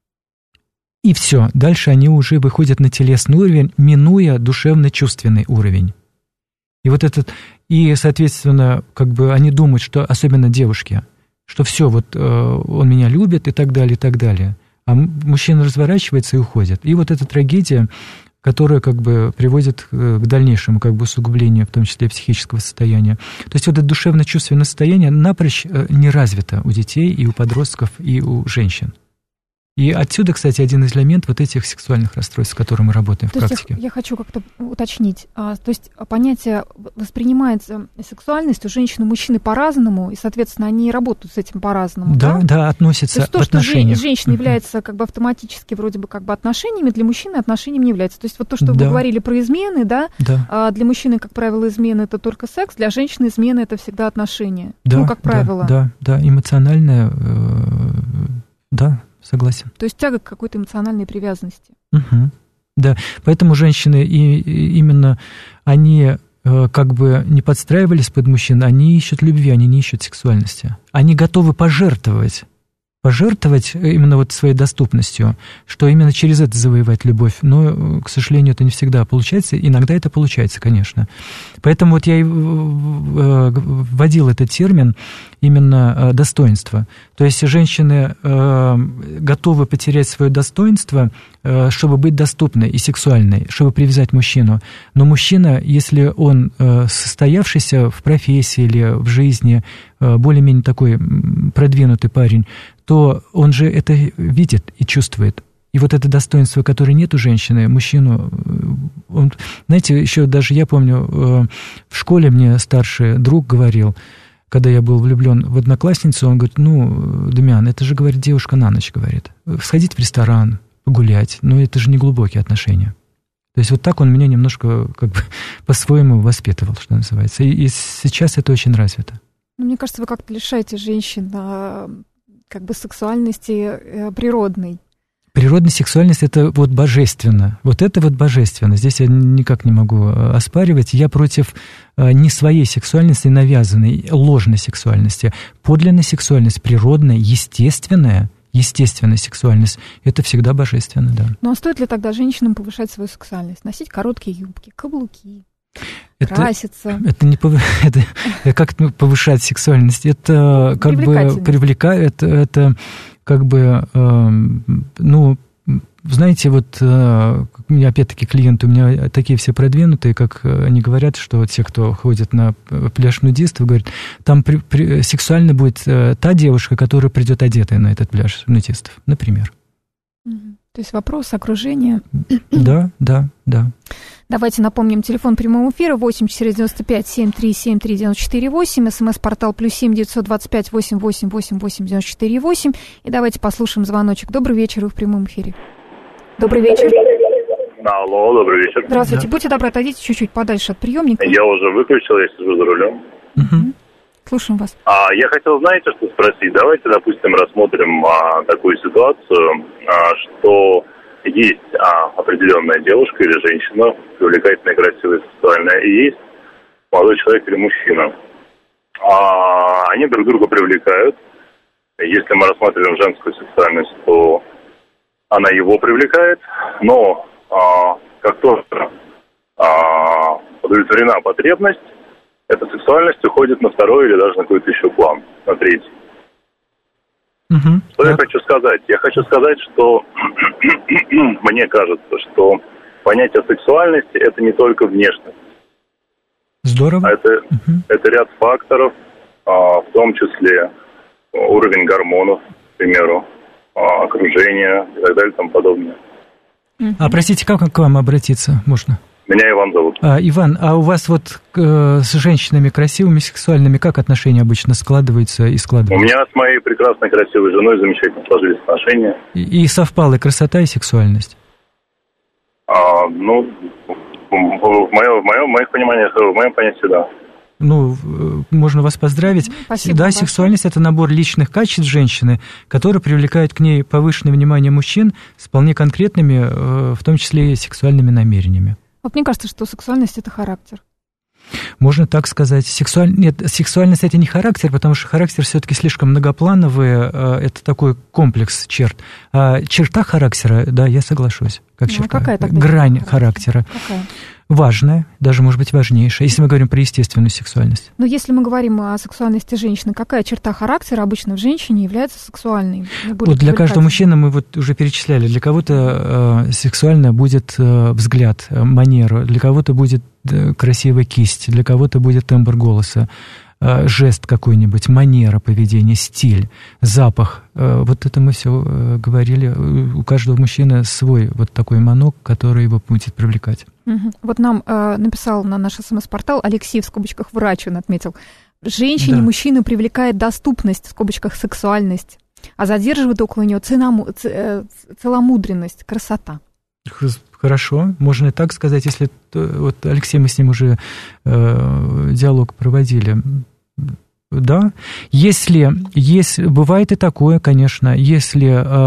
C: и все, дальше они уже выходят на телесный уровень, минуя душевно-чувственный уровень. И вот этот, и, соответственно, как бы они думают, что, особенно девушки, что все, вот э, он меня любит и так далее, и так далее. А мужчина разворачивается и уходит. И вот эта трагедия, которая как бы приводит к дальнейшему как бы усугублению, в том числе психического состояния. То есть вот это душевно-чувственное состояние напрочь не развито у детей и у подростков, и у женщин. И отсюда, кстати, один из элементов вот этих сексуальных расстройств, с которыми мы работаем
B: то
C: в практике.
B: Я, я хочу как-то уточнить. А, то есть понятие воспринимается сексуальность у женщин и мужчины по-разному, и, соответственно, они работают с этим по-разному. Да,
C: да, да, относятся
B: то есть то,
C: в отношениях.
B: Что женщина является как бы автоматически вроде бы как бы отношениями, для мужчины отношениями не является. То есть вот то, что да. вы говорили про измены, да, да. А для мужчины, как правило, измены это только секс, для женщины измены это всегда отношения.
C: Да,
B: ну, как правило.
C: Да, да, да, эмоциональное, э, да. Согласен.
B: То есть тяга к какой-то эмоциональной привязанности.
C: Угу. Да, поэтому женщины и, и именно они э, как бы не подстраивались под мужчин, они ищут любви, они не ищут сексуальности. Они готовы пожертвовать, пожертвовать именно вот своей доступностью, что именно через это завоевать любовь. Но, к сожалению, это не всегда получается. Иногда это получается, конечно. Поэтому вот я и вводил этот термин именно достоинство. То есть женщины готовы потерять свое достоинство, чтобы быть доступной и сексуальной, чтобы привязать мужчину. Но мужчина, если он состоявшийся в профессии или в жизни, более-менее такой продвинутый парень, то он же это видит и чувствует. И вот это достоинство, которое нет у женщины, мужчину, он, знаете, еще даже я помню, в школе мне старший друг говорил, когда я был влюблен в одноклассницу, он говорит, ну, Дамиан, это же, говорит, девушка на ночь, говорит, сходить в ресторан, погулять, но это же не глубокие отношения. То есть вот так он меня немножко как бы по-своему воспитывал, что называется. И, и сейчас это очень развито.
B: Ну, мне кажется, вы как-то лишаете женщин как бы сексуальности природной.
C: Природная сексуальность – это вот божественно. Вот это вот божественно. Здесь я никак не могу оспаривать. Я против не своей сексуальности, навязанной, ложной сексуальности. Подлинная сексуальность, природная, естественная, естественная сексуальность – это всегда божественно, да.
B: Ну, а стоит ли тогда женщинам повышать свою сексуальность? Носить короткие юбки, каблуки? Это, краситься.
C: Это не повы... это, как повышать сексуальность. Это как бы привлекает, это как бы, э, ну, знаете, вот э, у меня опять-таки клиенты, у меня такие все продвинутые, как они говорят, что те, кто ходит на пляж нудистов, говорят, там при, при, сексуально будет э, та девушка, которая придет одетая на этот пляж нудистов, например.
B: То есть вопрос окружения.
C: Да, да, да.
B: Давайте напомним, телефон прямого эфира восемь четыреста девяносто пять семь три семь три девяносто четыре восемь, смс-портал плюс семь девятьсот двадцать пять восемь восемь восемь восемь девяносто четыре восемь. И давайте послушаем звоночек. Добрый вечер, вы в прямом эфире. Добрый вечер.
F: Алло, добрый вечер.
B: Здравствуйте.
C: Да.
B: Будьте добры, отойдите чуть-чуть подальше от приемника.
F: Я уже выключил, я сижу за рулем.
C: Угу.
B: Слушаем вас.
F: А, я хотел, знаете, что спросить? Давайте, допустим, рассмотрим а, такую ситуацию, а, что есть а, определенная девушка или женщина, привлекательная, красивая, сексуальная, и есть молодой человек или мужчина. А, они друг друга привлекают. Если мы рассматриваем женскую сексуальность, то она его привлекает, но а, как только а, удовлетворена потребность, эта сексуальность уходит на второй или даже на какой-то еще план, на третий.
C: Угу,
F: что
C: да.
F: я хочу сказать? Я хочу сказать, что мне кажется, что понятие сексуальности – это не только внешность.
C: Здорово.
F: А это, угу. это ряд факторов, в том числе уровень гормонов, к примеру, окружение и так далее и тому подобное.
C: А простите, как к вам обратиться можно?
F: Меня Иван зовут.
C: А, Иван, а у вас вот э, с женщинами красивыми, сексуальными, как отношения обычно складываются и складываются?
F: У меня с моей прекрасной, красивой женой замечательно сложились отношения.
C: И, и совпала и красота, и сексуальность?
F: А, ну, в, моем, в, моем, в моих пониманиях, в моем понятии, да.
C: Ну, можно вас поздравить.
B: Спасибо,
C: да,
B: большое.
C: Сексуальность – это набор личных качеств женщины, которые привлекают к ней повышенное внимание мужчин с вполне конкретными, в том числе и сексуальными намерениями.
B: Вот мне кажется, что сексуальность – это характер.
C: Можно так сказать. Сексуаль... Нет, сексуальность – это не характер, потому что характер все-таки слишком многоплановый, это такой комплекс черт. А черта характера, да, я соглашусь. Как
B: ну,
C: черта.
B: Какая тогда
C: Грань характера.
B: Какая?
C: Важная, даже, может быть, важнейшая, если мы говорим про естественную сексуальность.
B: Но если мы говорим о сексуальности женщины, какая черта характера обычно в женщине является сексуальной?
C: Вот для каждого мужчины мы вот уже перечисляли. Для кого-то э, сексуально будет э, взгляд, э, манера, для кого-то будет э, красивая кисть, для кого-то будет тембр голоса, э, жест какой-нибудь, манера поведения, стиль, запах. Э, вот это мы все э, говорили. У каждого мужчины свой вот такой манок, который его будет привлекать.
B: Угу. Вот нам э, написал на наш смс-портал Алексей, в скобочках врач, он отметил, женщине да. мужчину привлекает доступность, в скобочках сексуальность, а задерживает около нее ценому, ц, целомудренность, красота.
C: Хорошо, можно и так сказать, если вот Алексей, мы с ним уже э, диалог проводили. Да, если, если бывает и такое, конечно, если,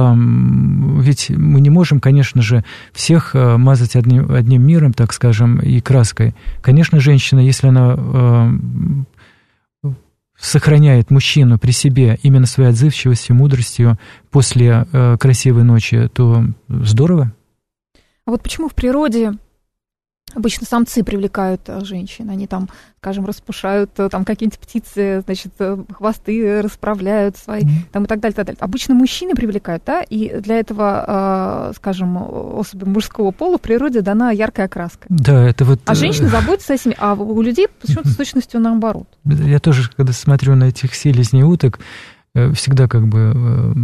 C: э, ведь мы не можем, конечно же, всех э, мазать одним, одним миром, так скажем, и краской. Конечно, женщина, если она э, сохраняет мужчину при себе именно своей отзывчивостью, мудростью после э, красивой ночи, то здорово.
B: А вот почему в природе обычно самцы привлекают женщин, они там, скажем, распушают там какие-нибудь птицы, значит, хвосты расправляют свои, mm-hmm. там и так далее, так далее. Обычно мужчины привлекают, да, и для этого, скажем, особи мужского пола в природе дана яркая окраска.
C: Да, это вот...
B: А женщины заботятся о себе, а у людей почему-то с точностью наоборот.
C: Я тоже, когда смотрю на этих селезней уток, всегда как бы,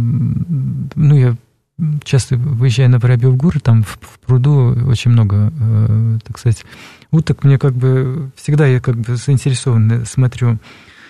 C: ну, я... Часто выезжая на Воробьев горы, там в, в пруду очень много, э, так сказать, уток. Мне как бы всегда я как бы заинтересованно смотрю.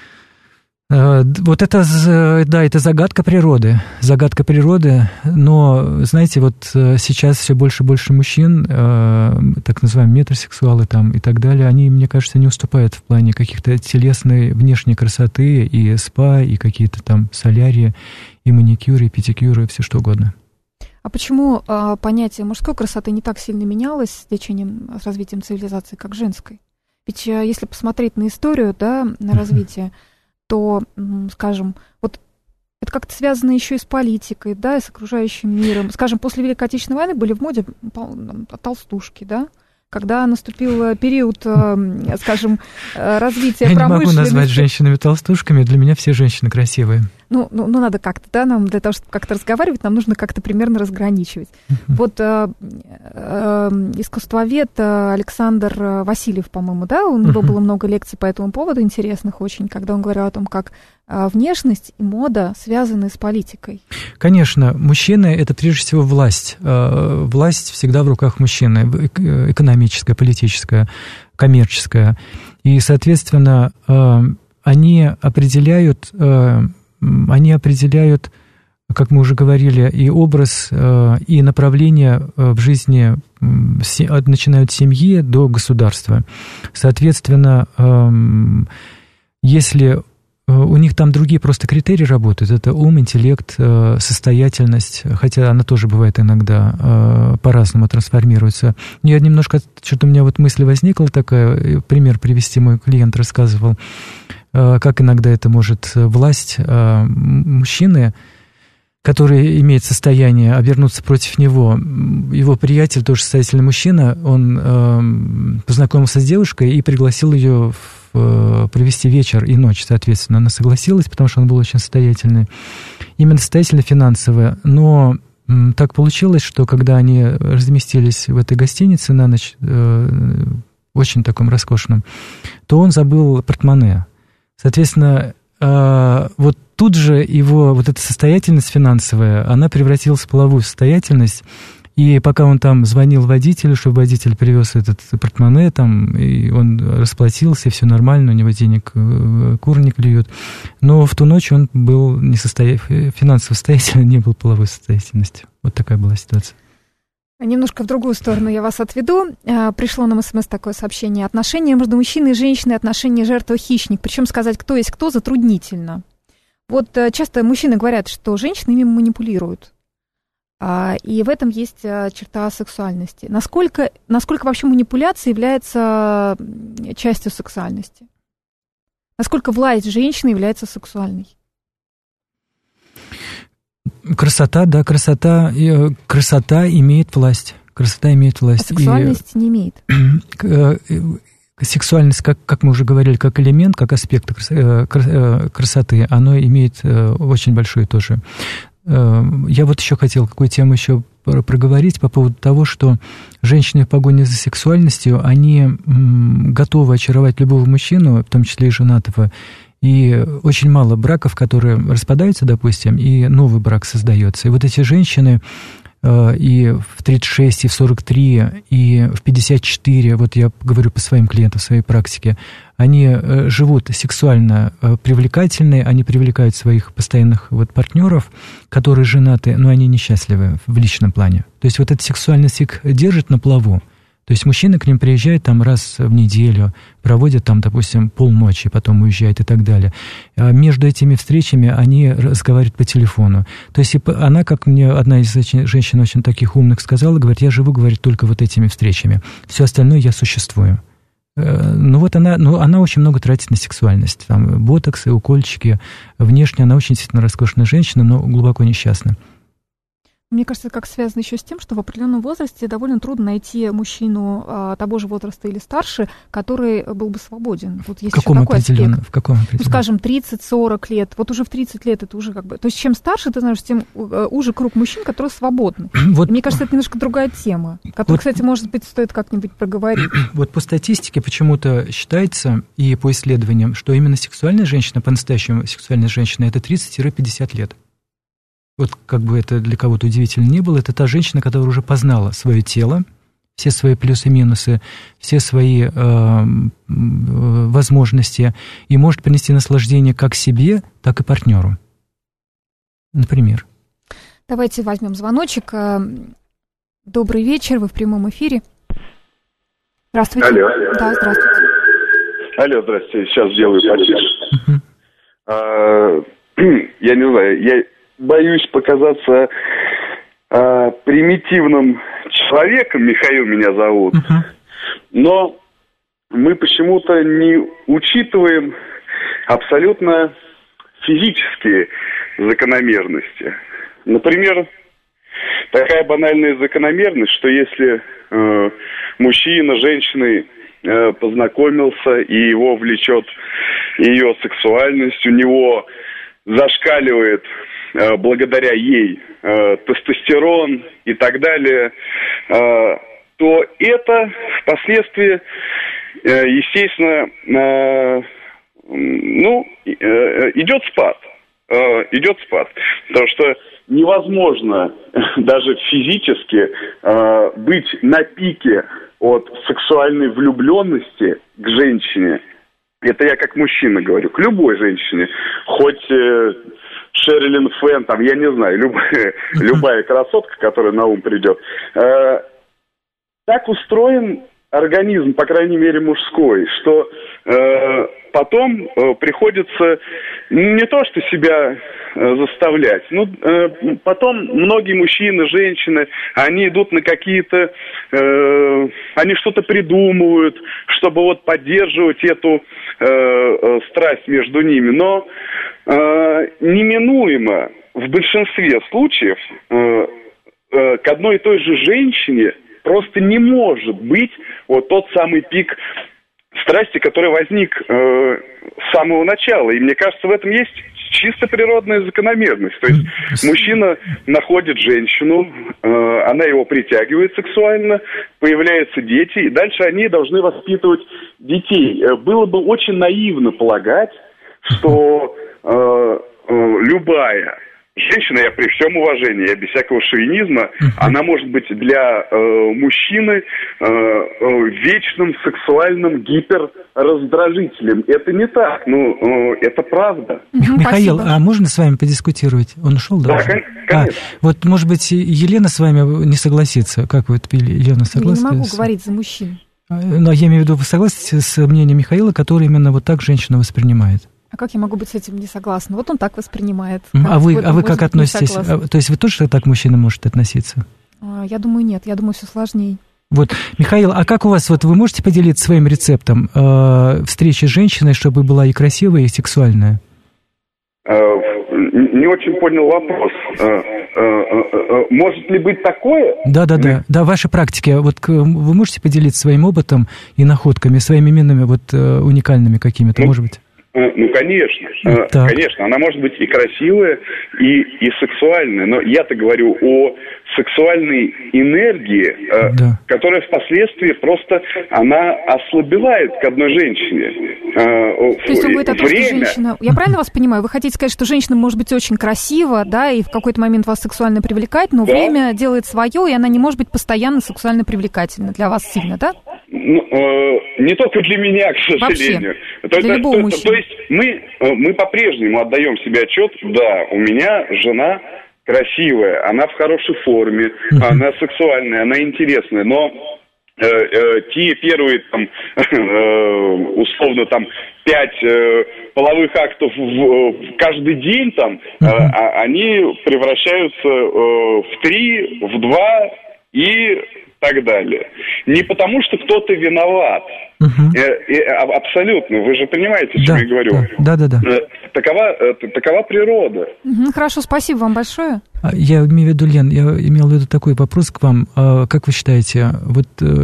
C: Э, вот это, да, это загадка природы, загадка природы. Но, знаете, вот сейчас все больше и больше мужчин, э, так называемые метросексуалы там и так далее, они, мне кажется, не уступают в плане каких-то телесной внешней красоты и спа, и какие-то там солярии, и маникюры, и педикюры, и все что угодно.
B: А почему а, понятие мужской красоты не так сильно менялось с течением, с развитием цивилизации, как женской? Ведь а, если посмотреть на историю, да, на развитие, то, скажем, вот это как-то связано еще и с политикой, да, и с окружающим миром. Скажем, после Великой Отечественной войны были в моде толстушки, да? Когда наступил период, скажем, развития
C: Я
B: промышленности...
C: Я не могу назвать женщинами толстушками, для меня все женщины красивые.
B: Ну, ну, ну, надо как-то, да, нам для того, чтобы как-то разговаривать, нам нужно как-то примерно разграничивать. Uh-huh. Вот э, э, искусствовед Александр Васильев, по-моему, да, у него uh-huh. было много лекций по этому поводу интересных очень, когда он говорил о том, как э, внешность и мода связаны с политикой. Конечно,
C: мужчина – это прежде всего власть. Э, власть всегда в руках мужчины, экономическая, политическая, коммерческая. И, соответственно, э, они определяют... Э, Они определяют, как мы уже говорили, и образ, и направление в жизни, начинают с семьи до государства. Соответственно, если у них там другие просто критерии работают, это ум, интеллект, состоятельность, хотя она тоже бывает иногда по-разному трансформируется. Я немножко, что-то у меня вот мысль возникла такая, пример привести, мой клиент рассказывал, как иногда это может власть мужчины, который имеет состояние, обернуться против него. Его приятель, тоже состоятельный мужчина, он познакомился с девушкой и пригласил ее в, провести вечер и ночь, соответственно. Она согласилась, потому что он был очень состоятельный. Именно состоятельно финансово. Но так получилось, что когда они разместились в этой гостинице на ночь, очень таком роскошном, то он забыл портмоне. Соответственно, вот тут же его вот эта состоятельность финансовая, она превратилась в половую состоятельность. И пока он там звонил водителю, чтобы водитель привез этот портмоне, там, и он расплатился, и все нормально, у него денег кур не клюют. Но в ту ночь он был не состоя... финансово состоятельный, не был половой состоятельностью. Вот такая была ситуация.
B: Немножко в другую сторону я вас отведу. Пришло нам смс такое сообщение. Отношения между мужчиной и женщиной, отношения жертва-хищник. Причем сказать, кто есть кто, затруднительно. Вот часто мужчины говорят, что женщины ими манипулируют. И в этом есть черта сексуальности. Насколько, насколько вообще манипуляция является частью сексуальности? Насколько власть женщины является сексуальной? Красота,
C: да, красота, красота имеет власть. Красота имеет власть.
B: А сексуальность и, не имеет.
C: Сексуальность, как, как мы уже говорили, как элемент, как аспект красоты, оно имеет очень большое тоже. Я вот еще хотел какую тему еще проговорить по поводу того, что женщины в погоне за сексуальностью, они готовы очаровать любого мужчину, в том числе и женатого, и очень мало браков, которые распадаются, допустим, и новый брак создается. И вот эти женщины и в тридцать шесть, и в сорок три, и в пятьдесят четыре, вот я говорю по своим клиентам, в своей практике, они живут сексуально привлекательные, они привлекают своих постоянных вот партнеров, которые женаты, но они несчастливы в личном плане. То есть вот эта сексуальность их держит на плаву. То есть мужчина к ним приезжает там раз в неделю, проводит там, допустим, полночи, потом уезжает и так далее. А между этими встречами они разговаривают по телефону. То есть она, как мне одна из женщин очень таких умных сказала, говорит, я живу, говорит, только вот этими встречами. Все остальное я существую. Ну вот она, ну, она очень много тратит на сексуальность. Там ботоксы, укольчики. Внешне она очень действительно роскошная женщина, но глубоко несчастна.
B: Мне кажется, это как связано еще с тем, что в определенном возрасте довольно трудно найти мужчину а, того же возраста или старше, который был бы свободен. Вот есть
C: в каком
B: еще такой
C: аспект. В каком
B: ну, скажем, тридцать-сорок лет. Вот уже в тридцать лет это уже как бы... То есть чем старше ты знаешь, тем уже круг мужчин, которые свободны. Вот. Мне кажется, это немножко другая тема, которую, вот, кстати, может быть, стоит как-нибудь проговорить.
C: Вот по статистике почему-то считается, и по исследованиям, что именно сексуальная женщина, по-настоящему сексуальная женщина, это тридцать-пятьдесят лет. Вот как бы это для кого-то удивительно не было, это та женщина, которая уже познала свое тело, все свои плюсы-минусы, все свои э, возможности, и может принести наслаждение как себе, так и партнеру. Например.
B: Давайте возьмем звоночек. Добрый вечер, вы в прямом эфире. Здравствуйте.
G: Алло.
B: Да, здравствуйте.
G: Алло, здравствуйте. Сейчас сделаю потише. Uh-huh. А, я не знаю, я... боюсь показаться э, примитивным человеком, Михаил меня зовут, uh-huh. но мы почему-то не учитываем абсолютно физические закономерности. Например, такая банальная закономерность, что если э, мужчина с женщиной э, познакомился, и его влечет ее сексуальность, у него зашкаливает благодаря ей э, тестостерон и так далее, э, то это впоследствии, э, естественно, э, ну, э, идет спад. Э, идет спад. Потому что невозможно даже физически э, быть на пике от сексуальной влюбленности к женщине. Это я как мужчина говорю, к любой женщине, хоть э, Шерлин Фен, там, я не знаю, любая, любая красотка, которая на ум придет. Э, так устроен организм, по крайней мере, мужской, что э, потом э, приходится не то что себя э, заставлять, но э, потом многие мужчины, женщины, они идут на какие-то, э, они что-то придумывают, чтобы вот поддерживать эту э, э, страсть между ними, но э, неминуемо в большинстве случаев э, э, к одной и той же женщине просто не может быть вот тот самый пик страсти, который возник э, с самого начала. И мне кажется, в этом есть чисто природная закономерность. То есть мужчина находит женщину, э, она его притягивает сексуально, появляются дети, и дальше они должны воспитывать детей. Было бы очень наивно полагать, что э, э, любая женщина, я при всем уважении, я без всякого шовинизма, uh-huh. она может быть для э, мужчины э, э, вечным сексуальным гиперраздражителем. Это не так, ну, э, это правда.
C: Uh-huh, Михаил, спасибо. А можно с вами подискутировать? Он ушел, да?
G: Да, конечно. А,
C: вот, может быть, Елена с вами не согласится. Как вы, Елена, согласны?
B: Я не могу говорить за мужчин.
C: Но я имею в виду, вы согласны с мнением Михаила, который именно вот так женщину воспринимает?
B: А как я могу быть с этим не согласна? Вот он так воспринимает.
C: А вы, а вы как относитесь? То есть вы тоже так к мужчинам можете относиться?
B: Я думаю, нет. Я думаю, все сложнее.
C: Вот, Михаил, а как у вас, вот вы можете поделиться своим рецептом э, встречи с женщиной, чтобы была и красивая, и сексуальная?
G: Не очень понял вопрос. Может ли быть такое?
C: Да, да, да. Да, ваши практики. Вот вы можете поделиться своим опытом и находками, своими именами вот уникальными какими-то, может быть?
G: Ну, конечно, так. конечно, она может быть и красивая, и, и сексуальная, но я-то говорю о сексуальной энергии, да. которая впоследствии просто, она ослабевает к одной женщине.
B: То есть он говорит о том, что женщина... Я правильно вас понимаю? Вы хотите сказать, что женщина может быть очень красива, да, и в какой-то момент вас сексуально привлекает, но да. время делает свое, и она не может быть постоянно сексуально привлекательна для вас сильно, да?
G: Ну, э, не только для меня, к сожалению.
B: Вообще,
G: то,
B: для
G: то,
B: любого
G: то,
B: мужчины.
G: То есть мы, мы по-прежнему отдаем себе отчет, да, у меня жена красивая, она в хорошей форме, uh-huh. она сексуальная, она интересная, но э, э, те первые, там, э, условно, там, пять э, половых актов в, в каждый день, там, uh-huh. э, они превращаются э, в три, в два и... так далее. Не потому, что кто-то виноват. Угу. Э, э, абсолютно. Вы же понимаете, о чем
C: да,
G: я говорю.
C: Да, да, да.
G: Э, такова, э, такова природа.
B: Угу, хорошо, спасибо вам большое.
C: Я имею в виду, Лен, я имел в виду такой вопрос к вам. Как вы считаете, вот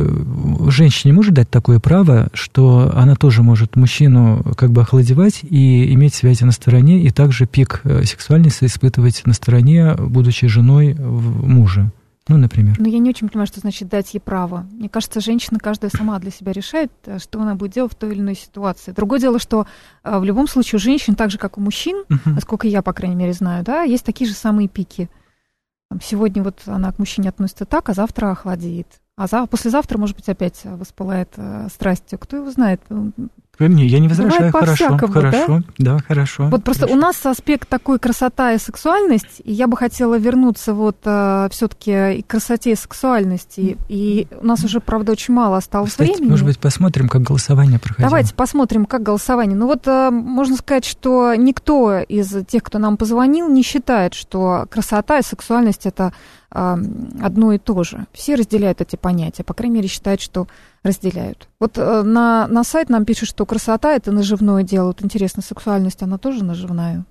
C: женщине может дать такое право, что она тоже может мужчину как бы охладевать и иметь связи на стороне, и также пик сексуальности испытывать на стороне, будучи женой мужа? Ну, например.
B: Ну, я не очень понимаю, что значит дать ей право. Мне кажется, женщина каждая сама для себя решает, что она будет делать в той или иной ситуации. Другое дело, что в любом случае у женщин, так же, как у мужчин, uh-huh. насколько я, по крайней мере, знаю, да, есть такие же самые пики. Сегодня вот она к мужчине относится так, а завтра охладеет. А за... послезавтра, может быть, опять воспылает э, страстью. Кто его знает?
C: Не, я не возражаю, хорошо, хорошо, да? да, хорошо.
B: Вот просто
C: хорошо.
B: У нас аспект такой красота и сексуальность, и я бы хотела вернуться вот э, все-таки и к красоте и сексуальности, и у нас уже, правда, очень мало осталось
C: Кстати,
B: времени.
C: Может быть, посмотрим, как голосование проходило.
B: Давайте посмотрим, как голосование. Ну вот э, можно сказать, что никто из тех, кто нам позвонил, не считает, что красота и сексуальность это э, одно и то же. Все разделяют эти понятия, по крайней мере, считают, что разделяют. Вот э, на, на сайт нам пишут, что красота – это наживное дело. Вот интересно, сексуальность, она тоже наживная?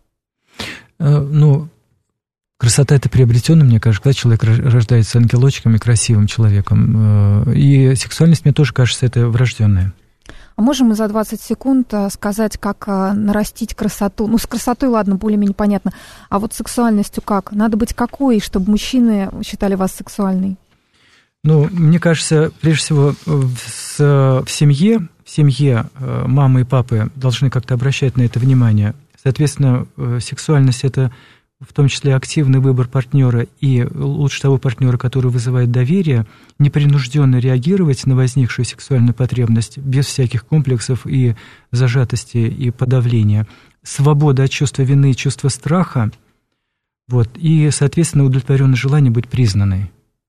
C: Э, ну, красота – это приобретенная, мне кажется, когда человек рождается ангелочком и красивым человеком. Э, и сексуальность, мне тоже кажется, это врожденная.
B: А можем мы за двадцать секунд сказать, как нарастить красоту? Ну, с красотой, ладно, более-менее понятно. А вот с сексуальностью как? Надо быть какой, чтобы мужчины считали вас сексуальной?
C: Ну, мне кажется, прежде всего, в, в семье, в семье мамы и папы должны как-то обращать на это внимание. Соответственно, сексуальность – это в том числе активный выбор партнера, и лучше того партнера, который вызывает доверие, непринужденно реагировать на возникшую сексуальную потребность без всяких комплексов и зажатости и подавления. Свобода от чувства вины и чувства страха, вот, и, соответственно, удовлетворенное желание быть признанной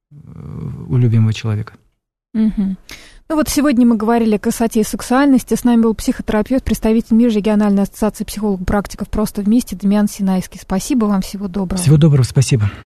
C: у любимого человека.
B: Угу. Ну вот сегодня мы говорили о красоте и сексуальности. С нами был психотерапевт, представитель Межрегиональной ассоциации психологов-практиков «Просто вместе» Дамиан Синайский. Спасибо вам, всего доброго.
C: Всего доброго, спасибо.